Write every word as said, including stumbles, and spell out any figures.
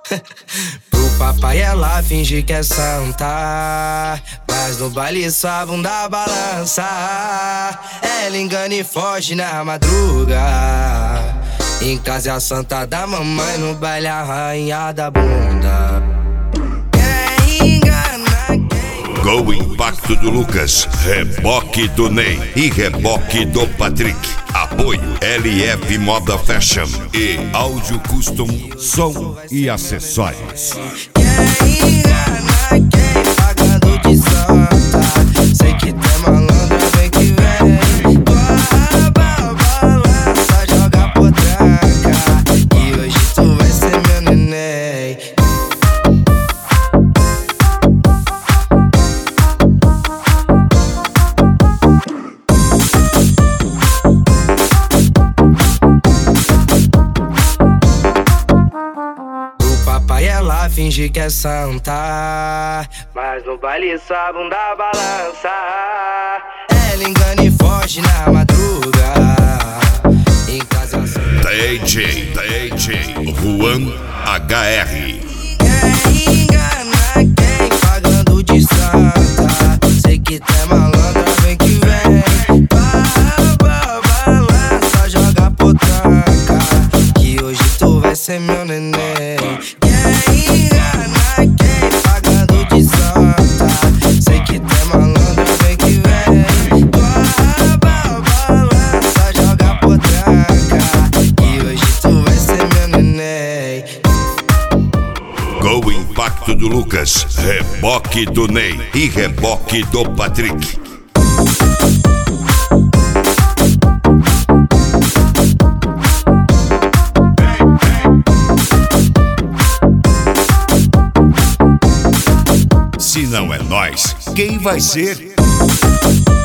Pro papai ela finge que é santa, mas no baile sua bunda balança. Ela engana e foge na madruga. Em casa é a santa da mamãe, no baile a rainha da bunda. Quem engana quem? Go Impacto do Lucas, reboque do Ney e reboque do Patrick. Apoio L F Moda Fashion e Áudio Custom, som e acessórios. Quem engana quem? Pagando de santa. Sei que tem malandra, vem que vem. Baba, balança, joga potranca. E hoje tu vai ser meu neném. Ela finge que é santa, mas no baile sua bunda balança. Ela engana e foge na madruga. Em casa D J, D J Juan H R. quem engana quem? Pagando de santa. Sei que tem malandra, vem que vem. Baba, balança, joga potranca. Que hoje tu vai ser meu neném. Quem engana quem? Pagando de santa. Sei que tem malandra, vem que vem. Baba, balança, joga potranca. Que hoje tu vai ser meu neném. Go Impacto do Lucas, reboque do Ney e reboque do Patrick. Se não é nós, quem vai ser?